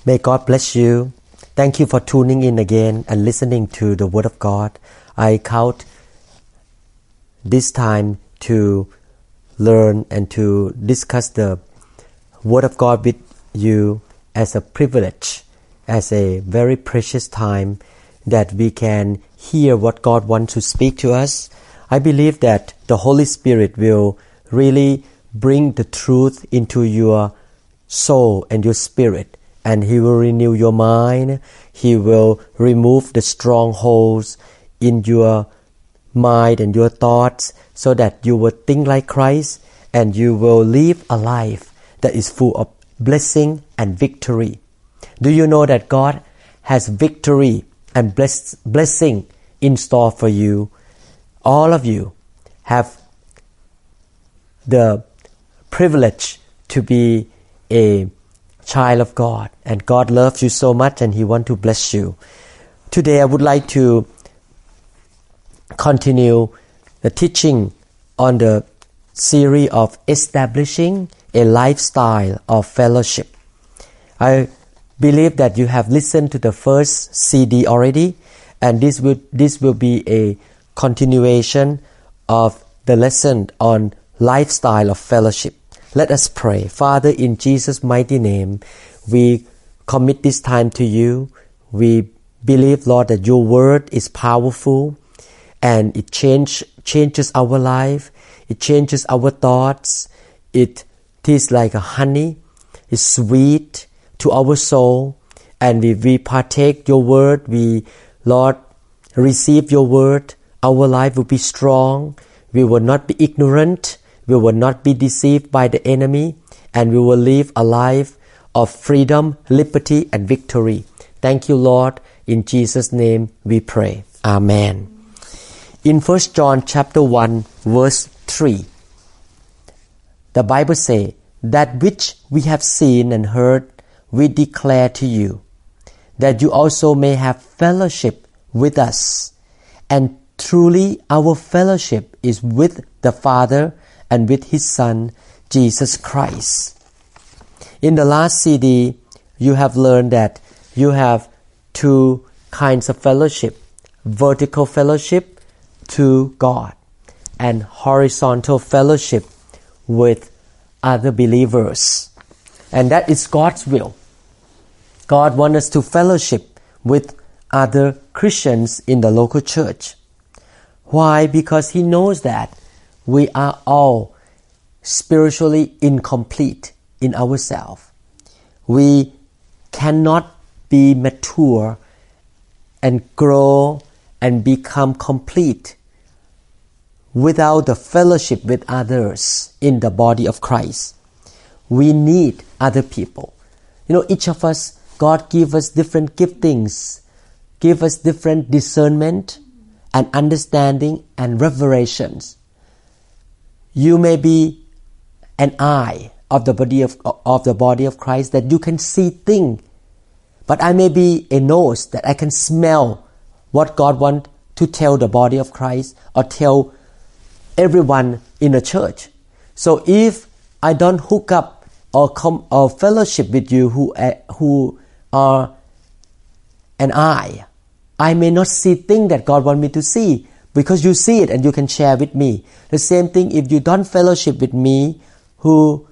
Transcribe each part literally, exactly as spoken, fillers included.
May God bless you. Thank you for tuning in again and listening to the Word of God. I count this time to learn and to discuss the Word of God with you as a privilege, as a very precious time that we can hear what God wants to speak to us. I believe that the Holy Spirit will really bring the truth into your soul and your spirit, and He will renew your mind. He will remove the strongholds in your mind and your thoughts so that you will think like Christ and you will live a life that is full of blessing and victory. Do you know that God has victory and bless, blessing in store for you? All of you have the privilege to be a child of God, and God loves you so much and He wants to bless you. Today I would like to continue the teaching on the series of establishing a lifestyle of fellowship. I believe that you have listened to the first C D already, and this will this will be a continuation of the lesson on lifestyle of fellowship. Let us pray. Father, in Jesus' mighty name, we commit this time to you. We believe, Lord, that your word is powerful and it change, changes our life. It changes our thoughts. It tastes like a honey. It's sweet to our soul. And we, we partake your word. We, Lord, receive your word. Our life will be strong. We will not be ignorant. We will not be deceived by the enemy, and we will live a life of freedom, liberty, and victory. Thank you, Lord. In Jesus' name we pray. Amen. In First John chapter one, verse three, the Bible says, "That which we have seen and heard, we declare to you, that you also may have fellowship with us. And truly our fellowship is with the Father and with His Son, Jesus Christ." In the last C D, you have learned that you have two kinds of fellowship: vertical fellowship to God and horizontal fellowship with other believers. And that is God's will. God wants us to fellowship with other Christians in the local church. Why? Because He knows that we are all spiritually incomplete in ourselves. We cannot be mature and grow and become complete without the fellowship with others in the body of Christ. We need other people. You know, each of us, God give us different giftings, give us different discernment and understanding and revelations. You may be an eye of the body of, of the body of Christ that you can see things, but I may be a nose that I can smell what God wants to tell the body of Christ or tell everyone in the church. So if I don't hook up or come or fellowship with you who uh, who are an eye, I may not see things that God wants me to see, because you see it and you can share with me. The same thing if you don't fellowship with me who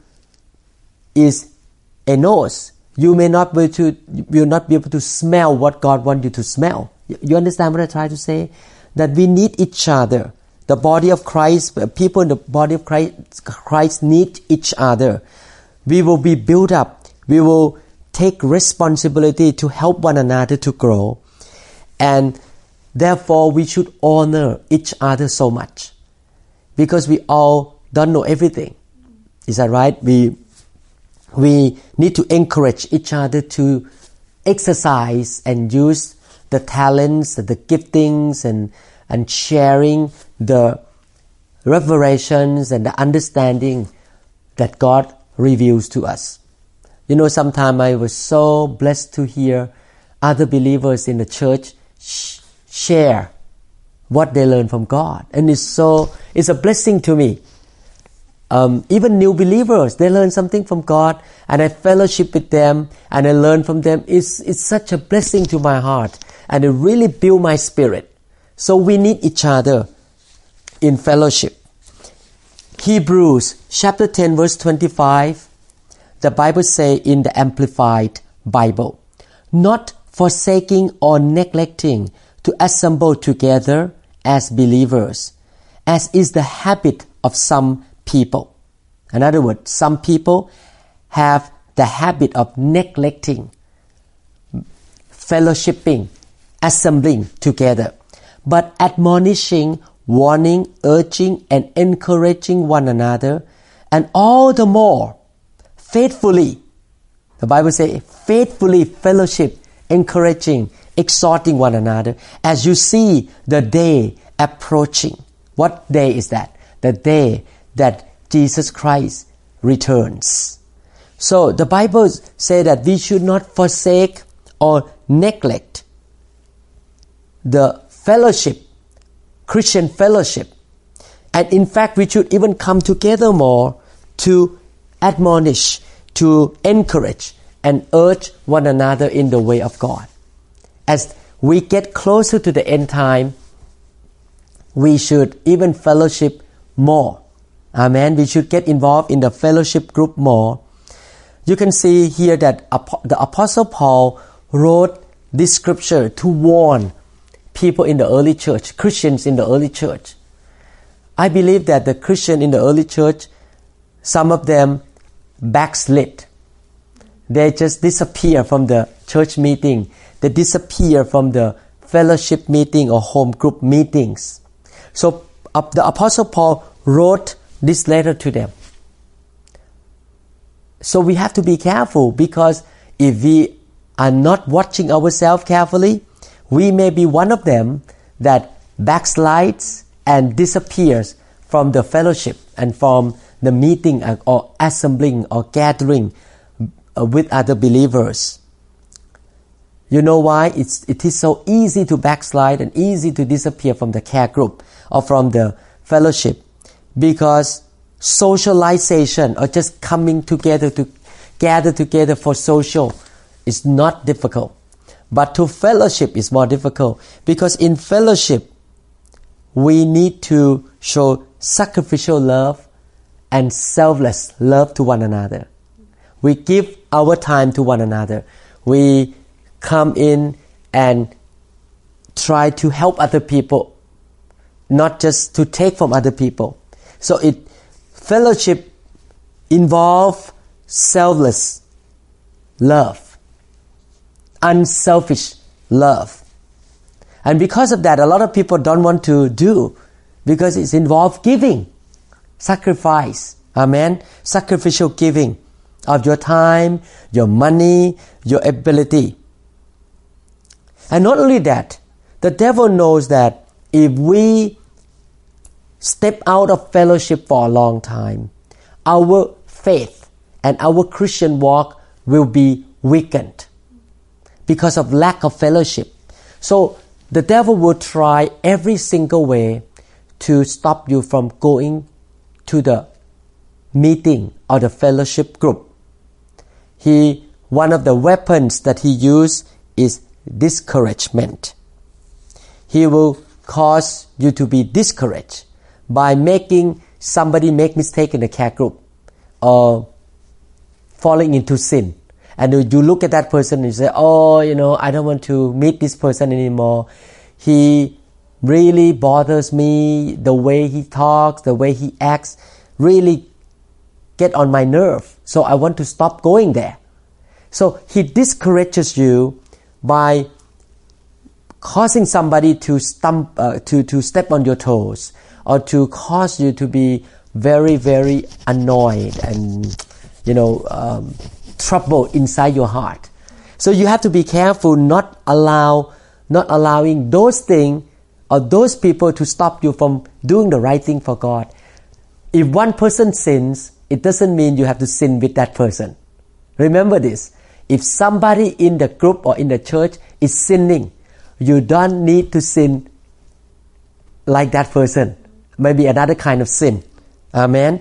is a nose, you may not be able to, you will not be able to smell what God wants you to smell. You understand what I try to say? That we need each other. The body of Christ, people in the body of Christ, Christ need each other. We will be built up. We will take responsibility to help one another to grow. And therefore, we should honor each other so much, because we all don't know everything. Is that right? We we need to encourage each other to exercise and use the talents, the giftings, and and sharing the revelations and the understanding that God reveals to us. You know, sometimes I was so blessed to hear other believers in the church sh- share what they learn from God, and it's so it's a blessing to me. um, even new believers, they learn something from God, and I fellowship with them, and I learn from them. It's, it's such a blessing to my heart, and it really builds my spirit. So we need each other in fellowship. Hebrews chapter ten verse twenty-five, the Bible say in the Amplified Bible, not forsaking or neglecting to assemble together as believers, as is the habit of some people. In other words, some people have the habit of neglecting fellowshipping, assembling together, but admonishing, warning, urging, and encouraging one another, and all the more faithfully. The Bible says, faithfully fellowship, encouraging, exhorting one another, as you see the day approaching. What day is that? The day that Jesus Christ returns. So the Bible says that we should not forsake or neglect the fellowship, Christian fellowship. And in fact, we should even come together more to admonish, to encourage, and urge one another in the way of God. As we get closer to the end time, we should even fellowship more. Amen. We should get involved in the fellowship group more. You can see here that the Apostle Paul wrote this scripture to warn people in the early church, Christians in the early church. I believe that the Christian in the early church, some of them backslid. They just disappear from the church meeting. They disappear from the fellowship meeting or home group meetings. So uh, the Apostle Paul wrote this letter to them. So we have to be careful, because if we are not watching ourselves carefully, we may be one of them that backslides and disappears from the fellowship and from the meeting or assembling or gathering with other believers. You know why? It's, it is so easy to backslide and easy to disappear from the care group or from the fellowship, because socialization or just coming together to gather together for social is not difficult. But to fellowship is more difficult, because in fellowship we need to show sacrificial love and selfless love to one another. We give our time to one another. We come in and try to help other people, not just to take from other people. So it fellowship involves selfless love, unselfish love. And because of that, a lot of people don't want to do, because it's involved giving, sacrifice. Amen. Sacrificial giving of your time, your money, your ability. And not only that, the devil knows that if we step out of fellowship for a long time, our faith and our Christian walk will be weakened because of lack of fellowship. So the devil will try every single way to stop you from going to the meeting or the fellowship group. He, one of the weapons that he used is discouragement. He will cause you to be discouraged by making somebody make mistake in the care group or falling into sin. And you look at that person and you say, oh, you know, I don't want to meet this person anymore. He really bothers me. The way he talks, the way he acts really get on my nerve. So I want to stop going there. So he discourages you by causing somebody to stump, uh, to, to step on your toes, or to cause you to be very, very annoyed and, you know, um, trouble inside your heart. So you have to be careful not allow, not allowing those things or those people to stop you from doing the right thing for God. If one person sins, it doesn't mean you have to sin with that person. Remember this. If somebody in the group or in the church is sinning, you don't need to sin like that person. Maybe another kind of sin. Amen.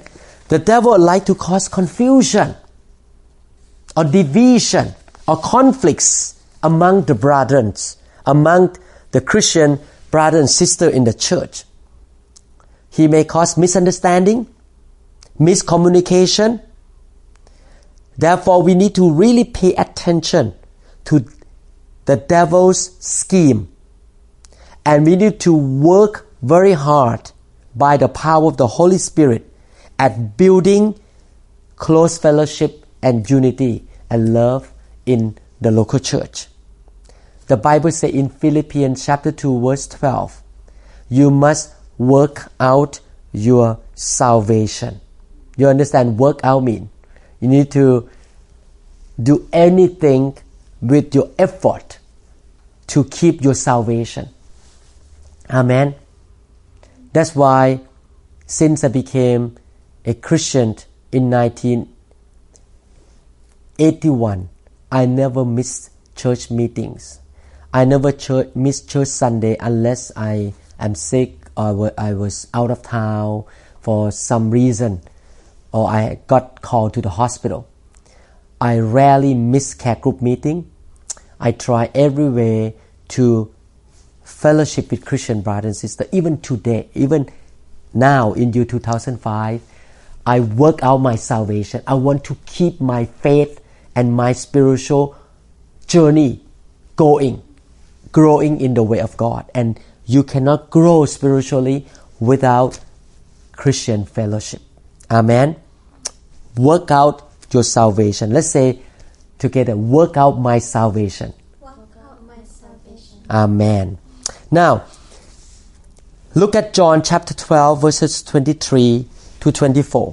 The devil like to cause confusion or division or conflicts among the brothers, among the Christian brother and sister in the church. He may cause misunderstanding, miscommunication. Therefore, we need to really pay attention to the devil's scheme. And we need to work very hard by the power of the Holy Spirit at building close fellowship and unity and love in the local church. The Bible says in Philippians chapter two verse twelve, you must work out your salvation. You understand work out mean? You need to do anything with your effort to keep your salvation. Amen. That's why since I became a Christian in nineteen eighty-one, I never missed church meetings. I never church, missed church Sunday unless I am sick or I was out of town for some reason or I got called to the hospital. I rarely miss care group meeting. I try every way to fellowship with Christian brothers and sisters. Even today, even now in year two thousand five, I work out my salvation. I want to keep my faith and my spiritual journey going, growing in the way of God. And you cannot grow spiritually without Christian fellowship. Amen. Work out your salvation. Let's say together, work out my salvation. Work out my salvation. Amen. Now, look at John chapter twelve, verses twenty-three to twenty-four.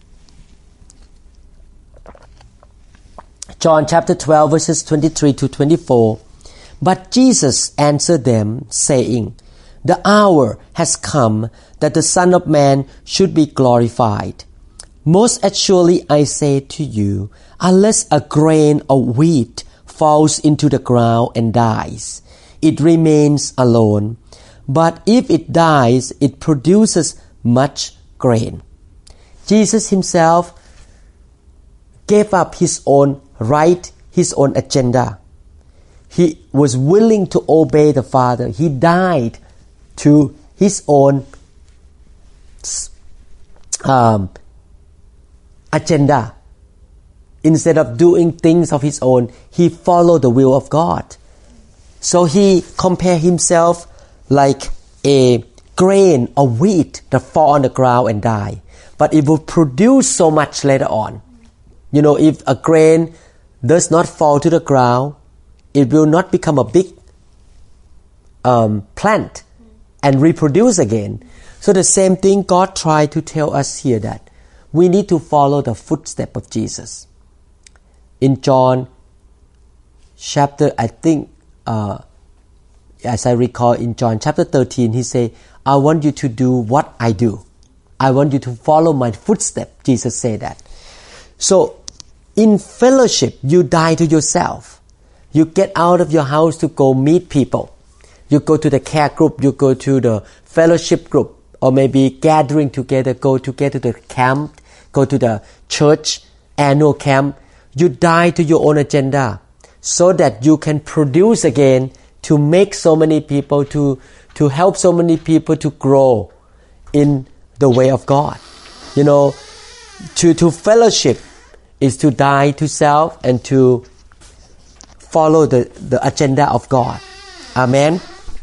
John chapter twelve, verses twenty-three to twenty-four. But Jesus answered them, saying, the hour has come that the Son of Man should be glorified. Most assuredly I say to you, unless a grain of wheat falls into the ground and dies, it remains alone. But if it dies, it produces much grain. Jesus himself gave up his own right, his own agenda. He was willing to obey the Father. He died to his own um, agenda. Instead of doing things of his own, he followed the will of God. So he compared himself like a grain of wheat that fall on the ground and die. But it will produce so much later on. You know, if a grain does not fall to the ground, it will not become a big um, plant and reproduce again. So the same thing God tried to tell us here, that we need to follow the footstep of Jesus. In John chapter, I think, uh, as I recall, in John chapter thirteen, he said, I want you to do what I do. I want you to follow my footstep. Jesus said that. So, in fellowship, you die to yourself. You get out of your house to go meet people. You go to the care group, you go to the fellowship group, or maybe gathering together, go together to the camp, go to the church annual camp. You die to your own agenda so that you can produce again to make so many people, to, to help so many people to grow in the way of God. You know, to, to fellowship is to die to self and to follow the, the agenda of God. Amen.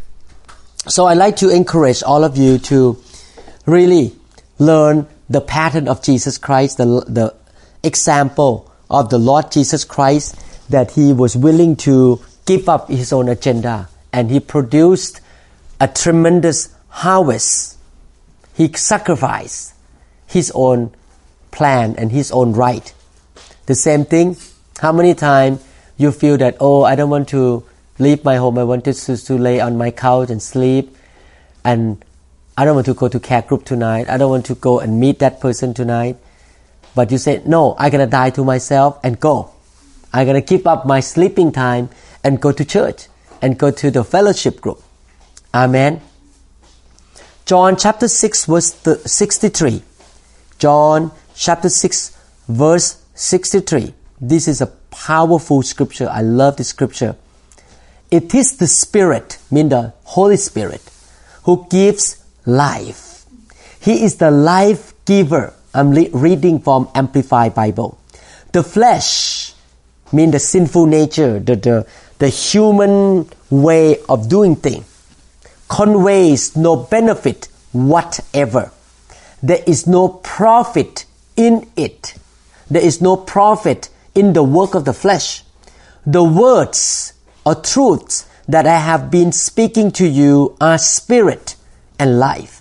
So I'd like to encourage all of you to really learn the pattern of Jesus Christ, the, the example of the Lord Jesus Christ, that he was willing to give up his own agenda and he produced a tremendous harvest. He sacrificed his own plan and his own right. The same thing, how many times you feel that, oh, I don't want to leave my home, I want to, to lay on my couch and sleep, and I don't want to go to care group tonight, I don't want to go and meet that person tonight. But you say, no, I'm going to die to myself and go. I'm going to keep up my sleeping time and go to church and go to the fellowship group. Amen. John chapter six verse sixty-three. John chapter six, verse sixty-three. This is a powerful scripture. I love this scripture. It is the Spirit, mean the Holy Spirit, who gives life. He is the life giver. I'm le- reading from Amplified Bible. The flesh, mean the sinful nature, the, the, the human way of doing things, conveys no benefit whatever. There is no profit in it. There is no profit in the work of the flesh. The words or truths that I have been speaking to you are spirit and life.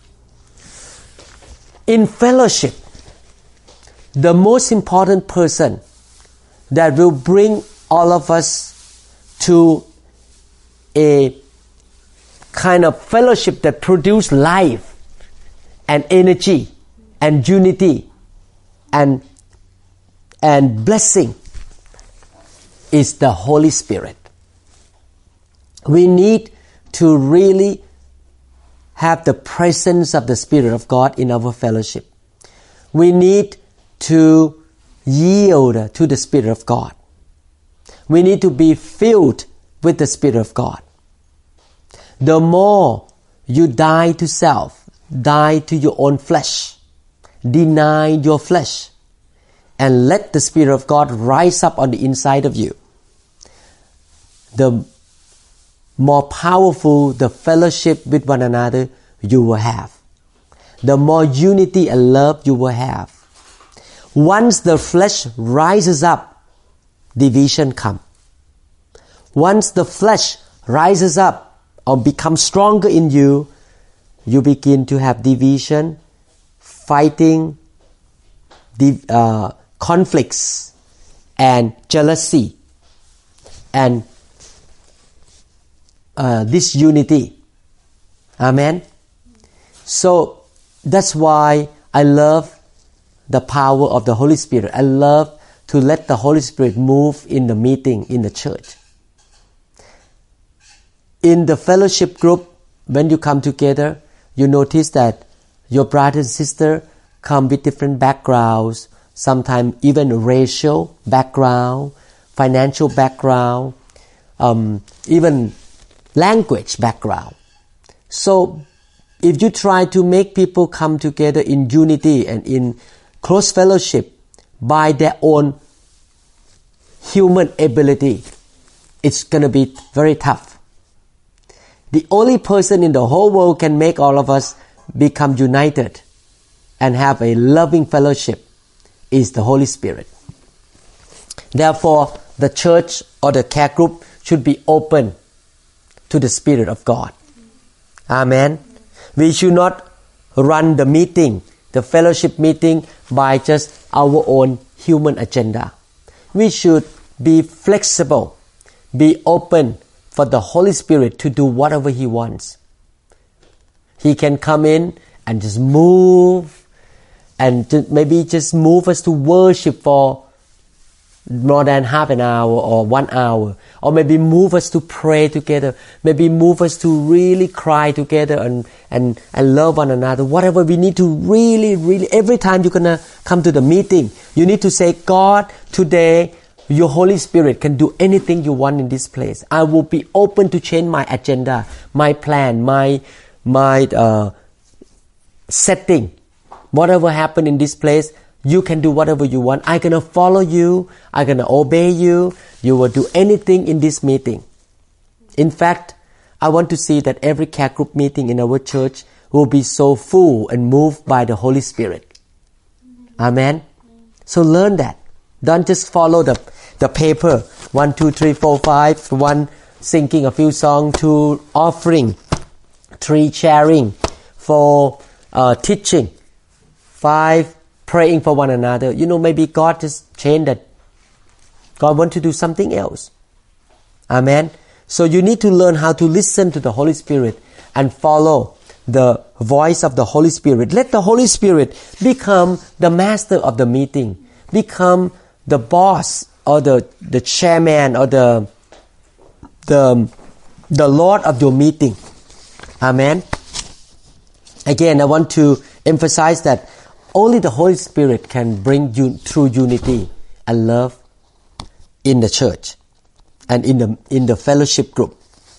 In fellowship, the most important person that will bring all of us to a kind of fellowship that produces life and energy and unity and and blessing is the Holy Spirit. We need to really have the presence of the Spirit of God in our fellowship. We need to yield to the Spirit of God. We need to be filled with the Spirit of God. The more you die to self, die to your own flesh, deny your flesh, and let the Spirit of God rise up on the inside of you, the more powerful the fellowship with one another you will have. The more unity and love you will have. Once the flesh rises up, division comes. Once the flesh rises up or becomes stronger in you, you begin to have division, fighting, div- uh, conflicts, and jealousy, and uh, disunity. Amen? So, that's why I love the power of the Holy Spirit. I love to let the Holy Spirit move in the meeting, in the church. In the fellowship group, when you come together, you notice that your brother and sister come with different backgrounds, sometimes even racial background, financial background, um, even language background. So, if you try to make people come together in unity and in close fellowship by their own human ability, it's going to be very tough. The only person in the whole world can make all of us become united and have a loving fellowship is the Holy Spirit. Therefore, the church or the care group should be open to the Spirit of God. Amen. We should not run the meeting, the fellowship meeting, by just our own human agenda. We should be flexible, be open for the Holy Spirit to do whatever He wants. He can come in and just move, and to maybe just move us to worship for more than half an hour or one hour, or maybe move us to pray together, maybe move us to really cry together and, and, and love one another. Whatever we need to really, really, every time you're going to come to the meeting, you need to say, God, today, your Holy Spirit can do anything you want in this place. I will be open to change my agenda, my plan, my, my uh, setting. Whatever happened in this place, you can do whatever you want. I'm going to follow you. I'm going to obey you. You will do anything in this meeting. In fact, I want to see that every care group meeting in our church will be so full and moved by the Holy Spirit. Amen? So learn that. Don't just follow the, the paper. One, two, three, four, five. One, singing a few songs. Two, offering. Three, sharing. Four, uh, teaching. Five, praying for one another. You know, maybe God just changed that. God wants to do something else. Amen. So you need to learn how to listen to the Holy Spirit and follow the voice of the Holy Spirit. Let the Holy Spirit become the master of the meeting. Become the boss or the, the chairman or the, the, the Lord of your meeting. Amen. Again, I want to emphasize that Only the Holy Spirit can bring you true unity and love in the church and in the in the fellowship group.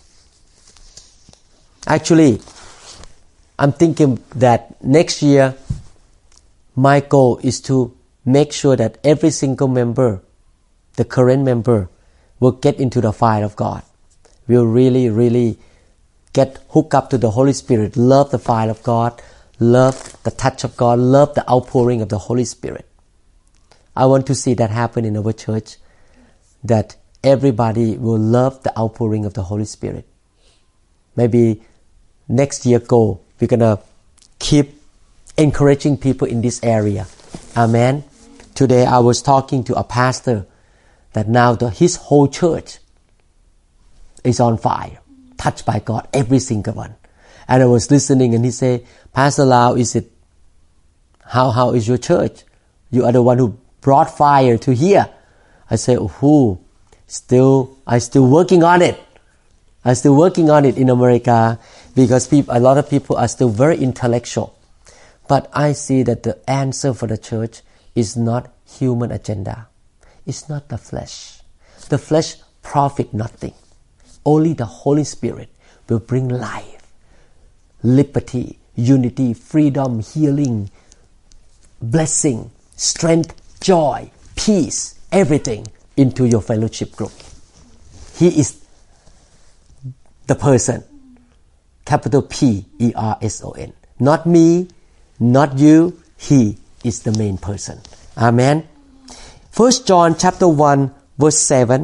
Actually, I'm thinking that next year my goal is to make sure that every single member, the current member, will get into the fire of God. Will really, really get hooked up to the Holy Spirit, love the fire of God, love the touch of God, love the outpouring of the Holy Spirit. I want to see that happen in our church, that everybody will love the outpouring of the Holy Spirit. Maybe next year goal, we're going to keep encouraging people in this area. Amen. Today I was talking to a pastor that now the, his whole church is on fire, touched by God, every single one. And I was listening and he said, Pastor Lau, is it, how, how is your church? You are the one who brought fire to here. I said, oh, still, I still working on it. I'm still working on it in America because people, a lot of people are still very intellectual. But I see that the answer for the church is not human agenda. It's not the flesh. The flesh profit nothing. Only the Holy Spirit will bring life, liberty, unity, freedom, healing, blessing, strength, joy, peace, everything into your fellowship group. He is the person. Capital P E R S O N. Not me, not you. He is the main person. Amen. First John chapter one verse seven.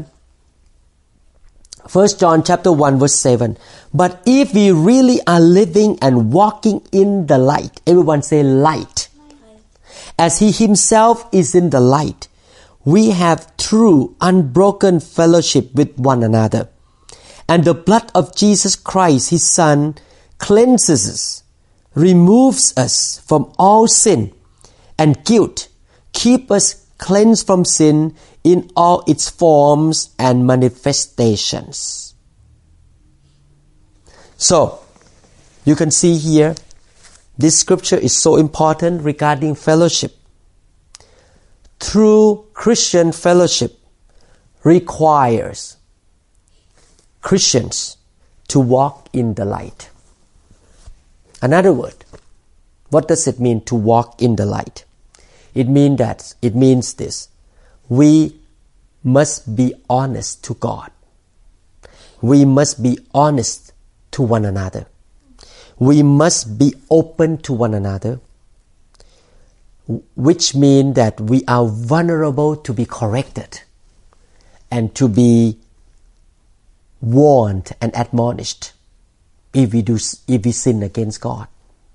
First John chapter one verse seven. But if we really are living and walking in the light, everyone say light. As he himself is in the light, we have true unbroken fellowship with one another. And the blood of Jesus Christ, his Son, cleanses us, removes us from all sin and guilt, keep us cleansed from sin in all its forms and manifestations. So, you can see here, this scripture is so important regarding fellowship. True Christian fellowship requires Christians to walk in the light. Another word, what does it mean to walk in the light? It means that it means this: we must be honest to God. We must be honest to one another. We must be open to one another, which means that we are vulnerable to be corrected and to be warned and admonished if we do if we sin against God.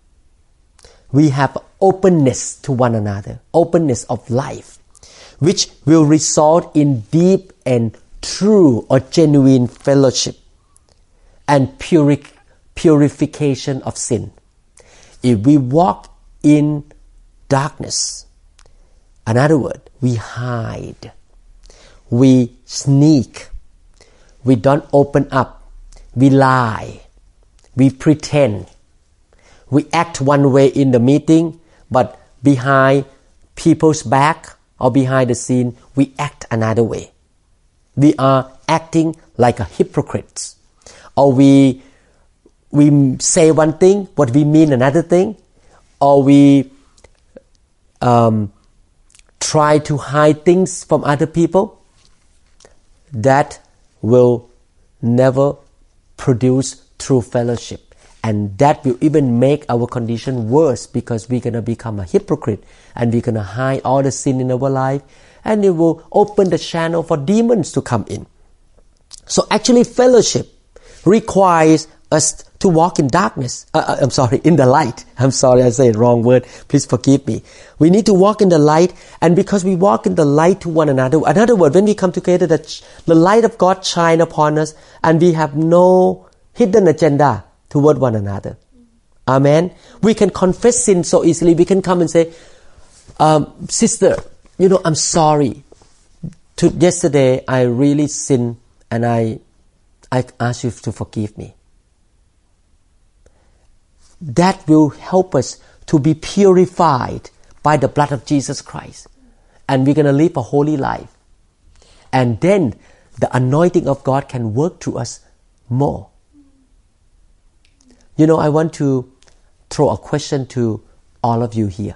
We have openness to one another, openness of life, which will result in deep and true or genuine fellowship and puri- purification of sin. If we walk in darkness, another word, we hide, we sneak, we don't open up, we lie, we pretend, we act one way in the meeting, but behind people's back or behind the scene, we act another way. We are acting like a hypocrite, or we we say one thing, but we mean another thing, or we um, try to hide things from other people. That will never produce true fellowship. And that will even make our condition worse, because we're going to become a hypocrite and we're going to hide all the sin in our life, and it will open the channel for demons to come in. So actually fellowship requires us to walk in darkness. Uh, I'm sorry, in the light. I'm sorry, I said the wrong word. Please forgive me. We need to walk in the light, and because we walk in the light to one another, another word, when we come together, the, the light of God shine upon us, and we have no hidden agenda toward one another. Amen. We can confess sin so easily. We can come and say, um, sister, you know, I'm sorry. To, yesterday, I really sinned, and I, I ask you to forgive me. That will help us to be purified by the blood of Jesus Christ. And we're going to live a holy life. And then the anointing of God can work through us more. You know, I want to throw a question to all of you here.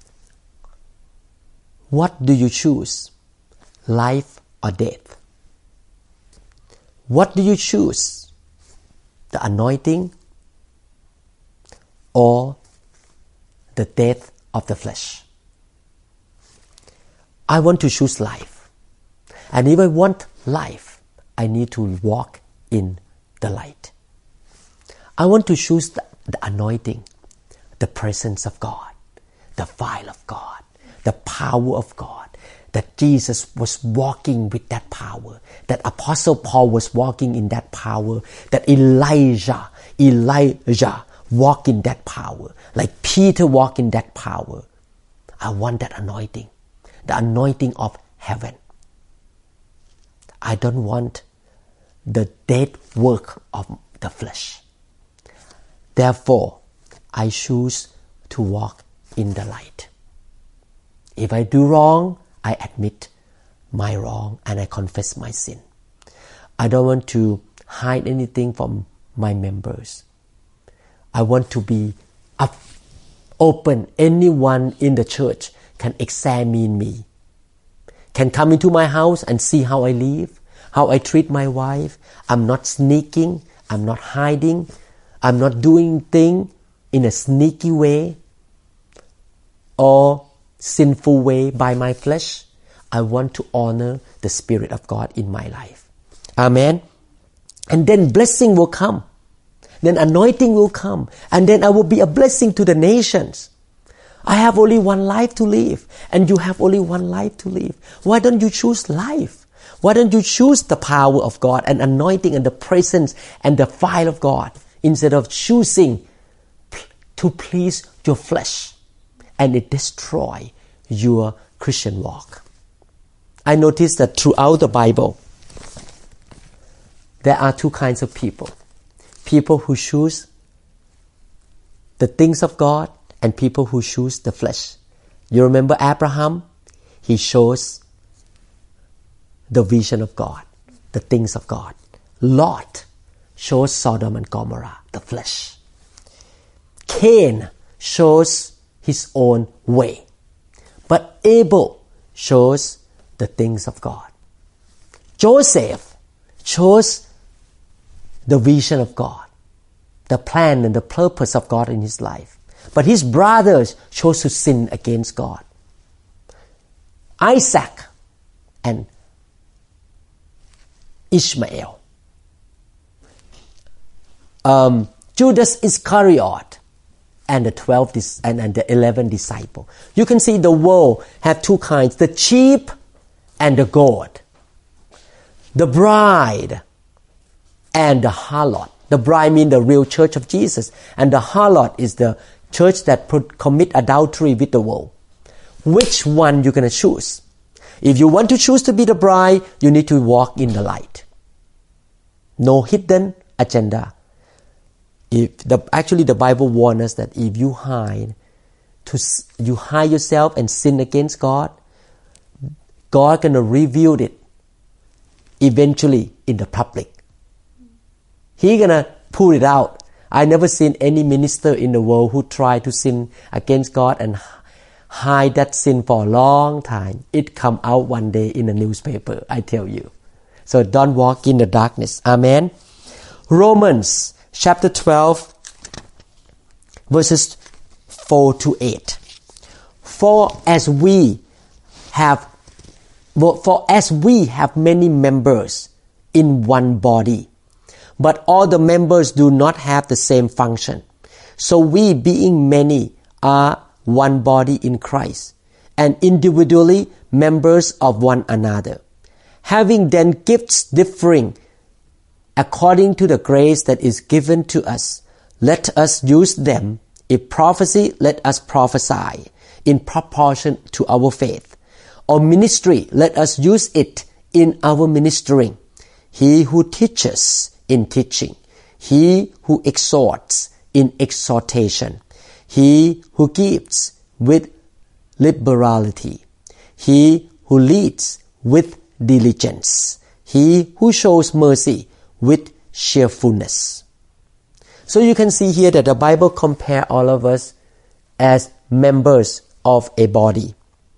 What do you choose? Life or death? What do you choose? The anointing or the death of the flesh? I want to choose life. And if I want life, I need to walk in the light. I want to choose the, the anointing, the presence of God, the fire of God, the power of God, that Jesus was walking with that power, that Apostle Paul was walking in that power, that Elijah, Elijah walked in that power, like Peter walked in that power. I want that anointing, the anointing of heaven. I don't want the dead work of the flesh. Therefore, I choose to walk in the light. If I do wrong, I admit my wrong and I confess my sin. I don't want to hide anything from my members. I want to be up, open. Anyone in the church can examine me, can come into my house and see how I live, how I treat my wife. I'm not sneaking. I'm not hiding. I'm not doing things in a sneaky way or sinful way by my flesh. I want to honor the Spirit of God in my life. Amen. And then blessing will come. Then anointing will come. And then I will be a blessing to the nations. I have only one life to live. And you have only one life to live. Why don't you choose life? Why don't you choose the power of God and anointing and the presence and the fire of God instead of choosing to please your flesh and it destroy your Christian walk? I noticed that throughout the Bible, there are two kinds of people. People who choose the things of God and people who choose the flesh. You remember Abraham? He chose the vision of God, the things of God. Lot chose Sodom and Gomorrah, the flesh. Cain chose his own way. But Abel chose the things of God. Joseph chose the vision of God, the plan and the purpose of God in his life. But his brothers chose to sin against God. Isaac and Ishmael. Um, Judas Iscariot and the twelve dis- and, and the eleven disciples. You can see the world have two kinds: the sheep and the goat, the bride and the harlot. The bride means the real church of Jesus, and the harlot is the church that put, commit adultery with the world. Which one you're going to choose? If you want to choose to be the bride, you need to walk in the light. No hidden agenda. If the, actually, the Bible warns us that if you hide, to you hide yourself and sin against God, God gonna reveal it eventually in the public. He gonna pull it out. I never seen any minister in the world who tried to sin against God and hide that sin for a long time. It come out one day in the newspaper, I tell you. So don't walk in the darkness. Amen. Romans chapter twelve, verses four to eight. For as we have, for as we have many members in one body, but all the members do not have the same function. So we, being many, are one body in Christ, and individually members of one another. Having then gifts differing according to the grace that is given to us, let us use them. If prophecy, let us prophesy in proportion to our faith. Or ministry, let us use it in our ministering. He who teaches, in teaching. He who exhorts, in exhortation. He who gives with liberality. He who leads with diligence. He who shows mercy with cheerfulness. So you can see here that the Bible compares all of us as members of a body.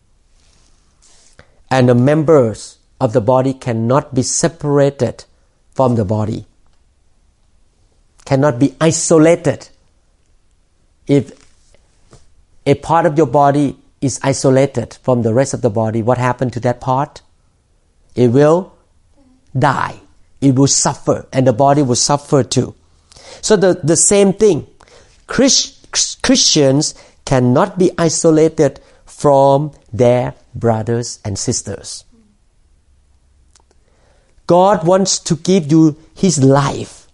And the members of the body cannot be separated from the body. Cannot be isolated. If a part of your body is isolated from the rest of the body, what happened to that part? It will die. It will suffer, and the body will suffer too. So the, the same thing. Christ, Christians cannot be isolated from their brothers and sisters. God wants to give you His life.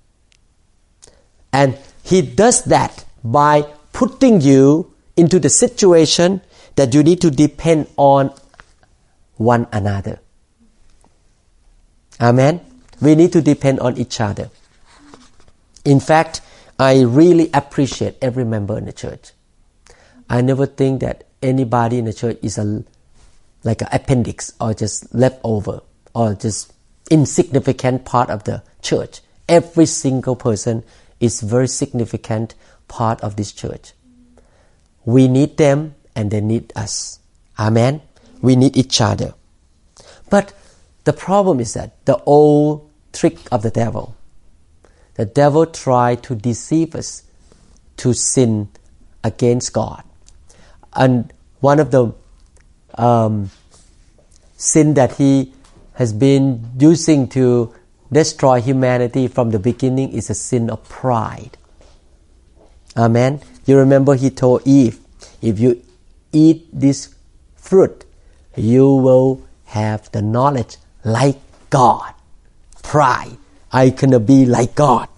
And He does that by putting you into the situation that you need to depend on one another. Amen? We need to depend on each other. In fact, I really appreciate every member in the church. I never think that anybody in the church is a like an appendix or just leftover or just insignificant part of the church. Every single person is very significant part of this church. We need them and they need us. Amen? We need each other. But the problem is that the old trick of the devil, the devil tried to deceive us to sin against God. And one of the um, sin that he has been using to destroy humanity from the beginning is a sin of pride. Amen? You remember he told Eve, if you eat this fruit, you will have the knowledge like God. Pride. I can be like God.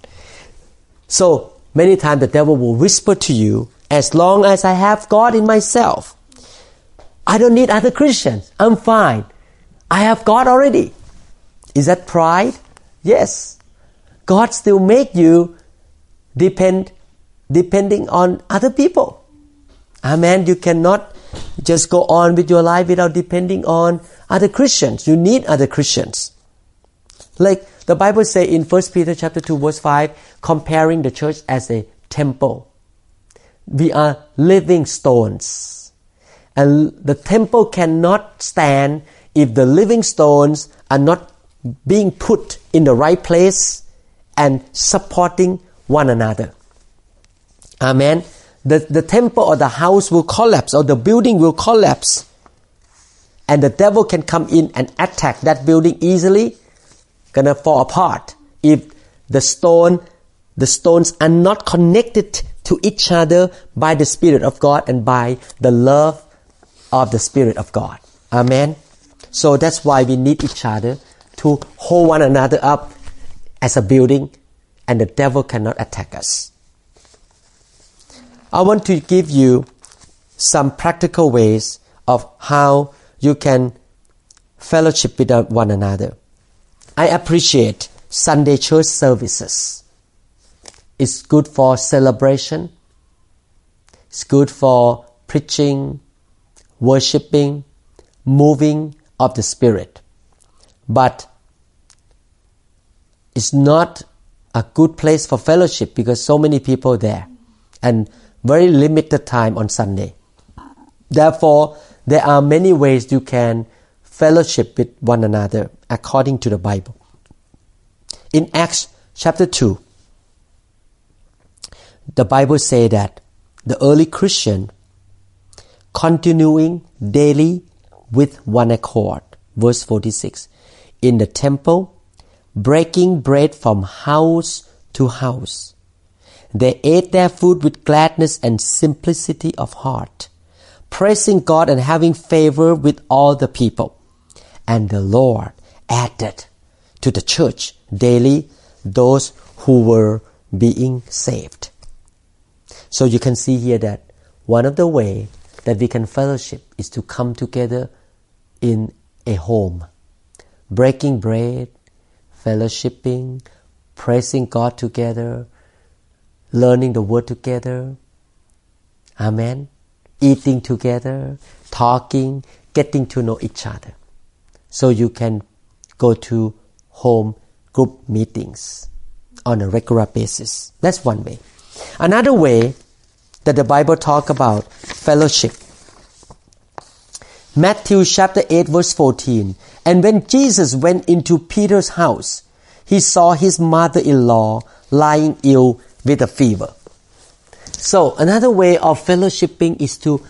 So many times the devil will whisper to you, as long as I have God in myself, I don't need other Christians. I'm fine. I have God already. Is that pride? Yes. God still make you depend, depending on other people. Amen. You cannot just go on with your life without depending on other Christians. You need other Christians. Like the Bible says in First Peter chapter two verse five, comparing the church as a temple. We are living stones. And the temple cannot stand if the living stones are not being put in the right place and supporting one another. Amen. The, the temple or the house will collapse or the building will collapse. And the devil can come in and attack that building easily. Gonna fall apart if the stone, the stones are not connected to each other by the Spirit of God and by the love of the Spirit of God. Amen. So that's why we need each other to hold one another up as a building, and the devil cannot attack us. I want to give you some practical ways of how you can fellowship with one another. I appreciate Sunday church services. It's good for celebration. It's good for preaching, worshiping, moving of the Spirit. But it's not a good place for fellowship because so many people there and very limited time on Sunday. Therefore, there are many ways you can fellowship with one another according to the Bible. In Acts chapter two, the Bible says that the early Christian continuing daily with one accord, verse forty-six, in the temple, breaking bread from house to house. They ate their food with gladness and simplicity of heart, praising God and having favor with all the people. And the Lord added to the church daily those who were being saved. So you can see here that one of the ways that we can fellowship is to come together in a home, breaking bread, fellowshipping, praising God together, learning the word together. Amen. eating together, talking, getting to know each other. So you can go to home group meetings on a regular basis. That's one way. Another way that the Bible talks about fellowship. Matthew chapter eight verse fourteen. And when Jesus went into Peter's house, he saw his mother-in-law lying ill with a fever. So another way of fellowshipping is to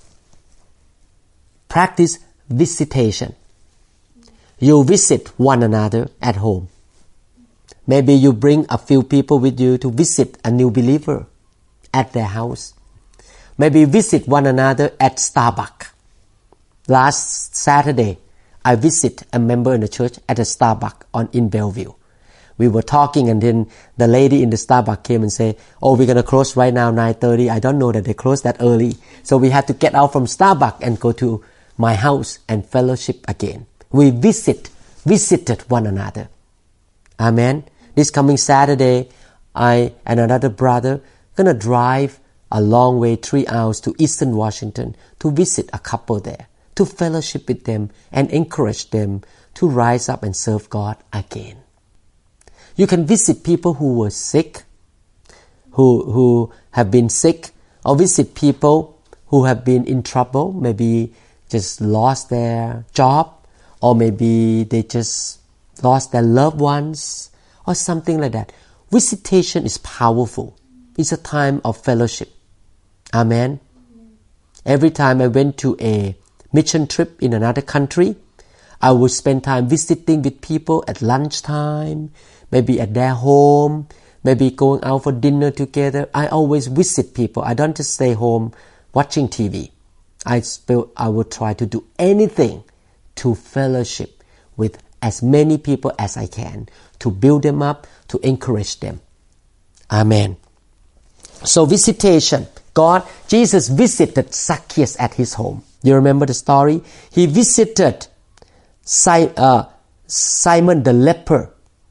practice visitation. You visit one another at home. Maybe you bring a few people with you to visit a new believer at their house. Maybe visit one another at Starbucks. Last Saturday, I visit a member in the church at a Starbucks on in Bellevue. We were talking and then the lady in the Starbucks came and said, oh, we're going to close right now, nine thirty. I don't know that they close that early. So we had to get out from Starbucks and go to my house and fellowship again. We visit, visited one another. Amen. This coming Saturday, I and another brother going to drive a long way, three hours to Eastern Washington to visit a couple there, to fellowship with them and encourage them to rise up and serve God again. You can visit people who were sick, who, who have been sick, or visit people who have been in trouble, maybe just lost their job, or maybe they just lost their loved ones, or something like that. Visitation is powerful. It's a time of fellowship. Amen. Every time I went to a mission trip in another country, I would spend time visiting with people at lunchtime, maybe at their home, maybe going out for dinner together. I always visit people. I don't just stay home watching T V. I, sp- I would try to do anything to fellowship with as many people as I can, to build them up, to encourage them. Amen. So visitation. God, Jesus visited Zacchaeus at his home. You remember the story? He visited Si- uh, Simon the leper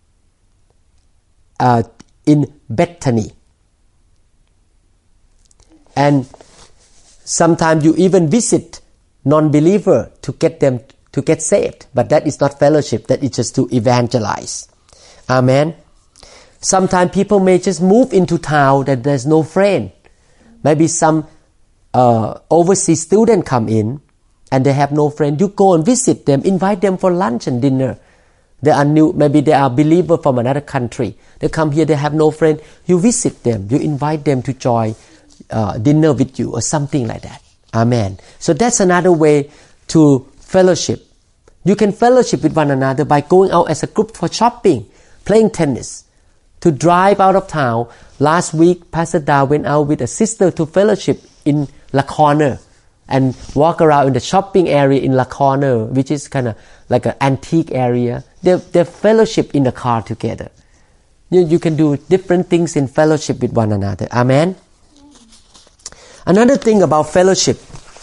uh, in Bethany. And sometimes you even visit non-believer to get them to get saved. But that is not fellowship. That is just to evangelize. Amen. Sometimes people may just move into town that there's no friend. Maybe some uh, overseas student come in and they have no friend. You go and visit them, invite them for lunch and dinner. They are new, maybe they are believer from another country. They come here, they have no friend. You visit them, you invite them to join uh, dinner with you or something like that. Amen. So that's another way to fellowship. You can fellowship with one another by going out as a group for shopping, playing tennis, to drive out of town. Last week, Pastor Da went out with a sister to fellowship in La Corner and walk around in the shopping area in La Corner, which is kind of like an antique area. They they fellowship in the car together. You, you can do different things in fellowship with one another. Amen. Another thing about fellowship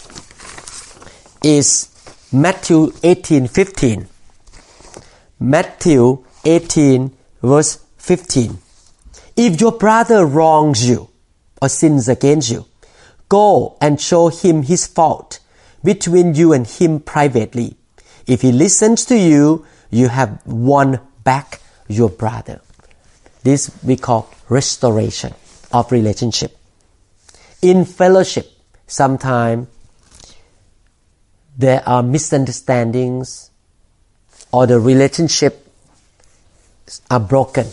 is Matthew eighteen fifteen. Matthew eighteen verse fifteen. If your brother wrongs you or sins against you, go and show him his fault between you and him privately. If he listens to you, you have won back your brother. This we call restoration of relationship. In fellowship, sometimes there are misunderstandings or the relationship are broken.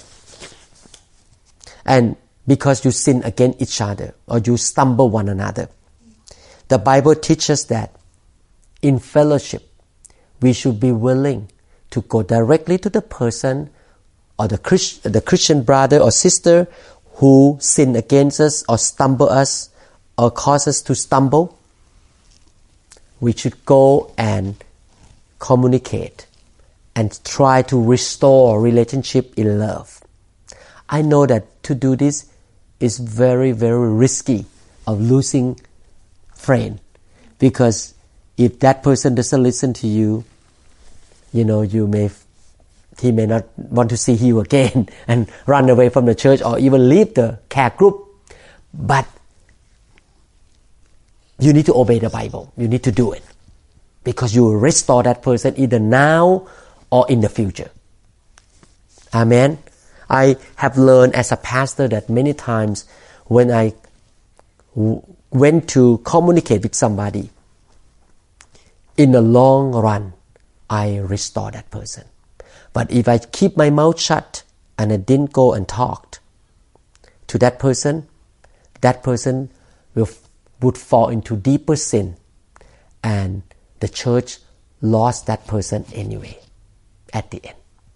And because you sin against each other or you stumble one another. The Bible teaches that in fellowship, we should be willing to go directly to the person or the, Christ, the Christian brother or sister who sin against us or stumble us or cause us to stumble. We should go and communicate and try to restore relationship in love. I know that to do this is very, very risky of losing friend, because if that person doesn't listen to you, you know, you may, he may not want to see you again and run away from the church or even leave the care group. But you need to obey the Bible. You need to do it. Because you will restore that person either now or in the future. Amen. I have learned as a pastor that many times when I w- went to communicate with somebody, in the long run, I restore that person. But if I keep my mouth shut and I didn't go and talk to that person, that person will would fall into deeper sin, and the church lost that person anyway at the end.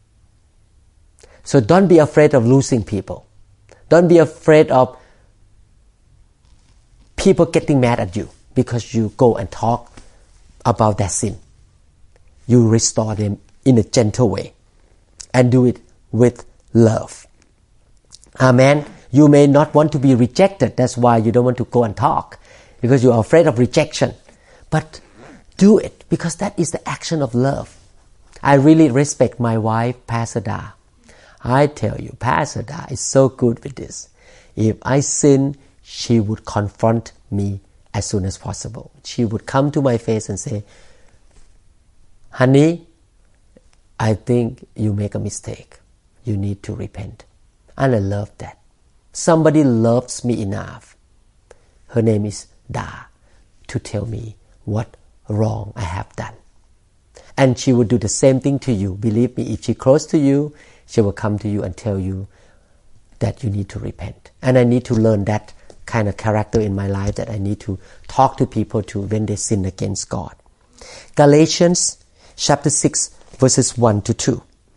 So don't be afraid of losing people. Don't be afraid of people getting mad at you because you go and talk about that sin. You restore them in a gentle way and do it with love. Amen. You may not want to be rejected. That's why you don't want to go and talk, because you are afraid of rejection. But do it, because that is the action of love. I really respect my wife, Pastor Da. I tell you, Pastor Da is so good with this. If I sin, she would confront me as soon as possible. She would come to my face and say, honey, I think you make a mistake. You need to repent. And I love that. Somebody loves me enough. Her name is Da, to tell me what wrong I have done. And she would do the same thing to you. Believe me, if she's close to you, she will come to you and tell you that you need to repent. And I need to learn that kind of character in my life, that I need to talk to people to when they sin against God. Galatians chapter six verses one to two.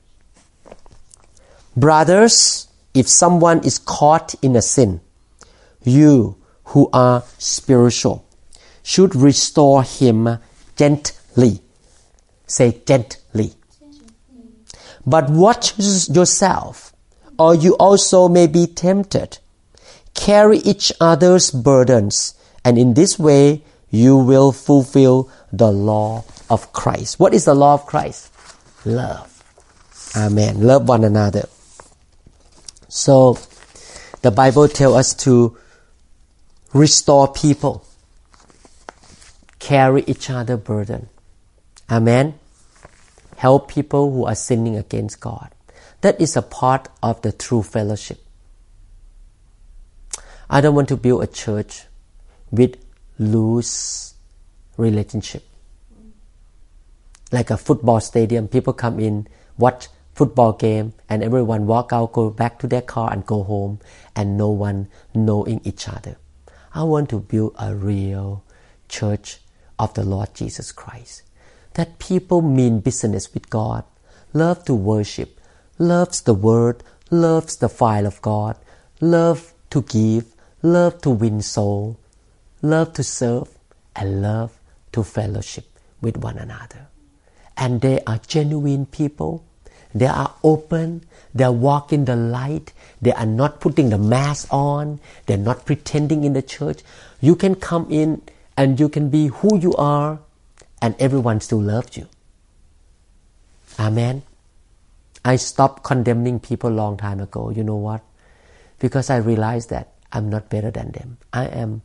Brothers, if someone is caught in a sin, you who are spiritual should restore him gently. Say gently. But watch yourself, or you also may be tempted. Carry each other's burdens, and in this way you will fulfill the law of Christ. What is the law of Christ? Love. Amen. Love one another. So, the Bible tells us to restore people. Carry each other's burden. Amen. Help people who are sinning against God. That is a part of the true fellowship. I don't want to build a church with loose relationship. Like a football stadium, people come in, watch football game, and everyone walk out, go back to their car and go home, and no one knowing each other. I want to build a real church of the Lord Jesus Christ. That people mean business with God, love to worship, loves the Word, loves the fire of God, love to give, love to win soul, love to serve, and love to fellowship with one another. And they are genuine people. They are open. They are walking the light. They are not putting the mask on. They are not pretending in the church. You can come in and you can be who you are, and everyone still loves you. Amen. I stopped condemning people a long time ago. You know what? Because I realized that I'm not better than them. I am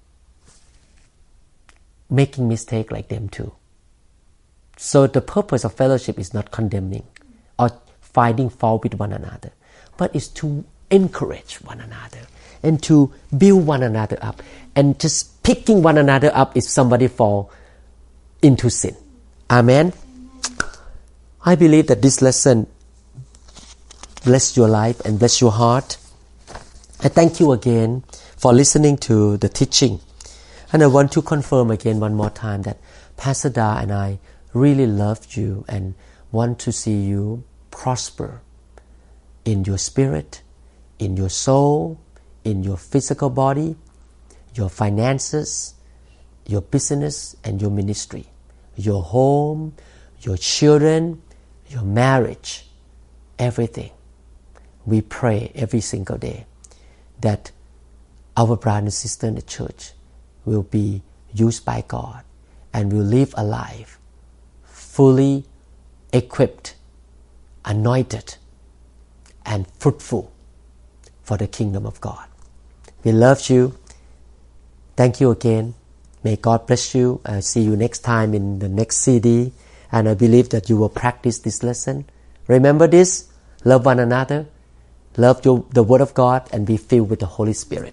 making mistakes like them too. So the purpose of fellowship is not condemning or finding fault with one another, but is to encourage one another and to build one another up, and just picking one another up if somebody fall into sin. Amen. I believe that this lesson bless your life and bless your heart. I thank you again for listening to the teaching. And I want to confirm again one more time that Pastor Da and I really love you and want to see you prosper in your spirit, in your soul, in your physical body, your finances, your business and your ministry, your home, your children, your marriage, everything. We pray every single day that our brother and sister in the church will be used by God and will live a life fully equipped, anointed, and fruitful for the kingdom of God. We love you. Thank you again. May God bless you. I'll see you next time in the next C D. And I believe that you will practice this lesson. Remember this: love one another, love your, the Word of God, and be filled with the Holy Spirit.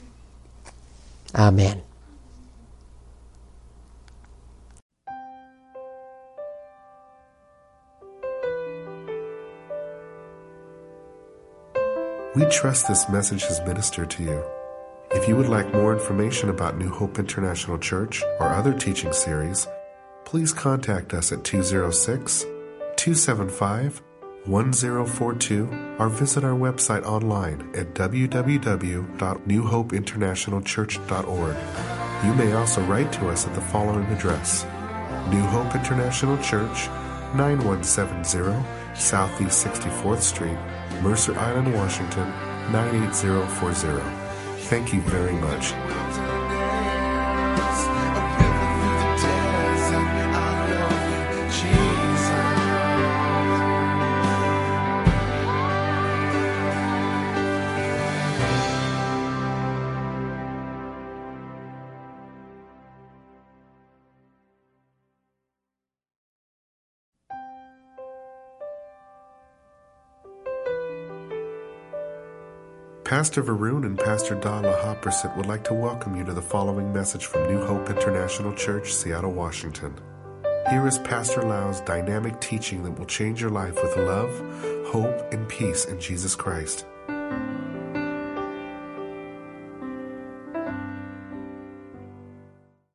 Amen. We trust this message has ministered to you. If you would like more information about New Hope International Church or other teaching series, please contact us at two oh six, two seven five, one oh four two or visit our website online at w w w dot new hope international church dot org. You may also write to us at the following address: New Hope International Church, nine one seven zero Southeast sixty-fourth Street, Mercer Island, Washington, nine eight zero four zero. Thank you very much. Pastor Varun and Pastor Dala Hopperset would like to welcome you to the following message from New Hope International Church, Seattle, Washington. Here is Pastor Lau's dynamic teaching that will change your life with love, hope, and peace in Jesus Christ.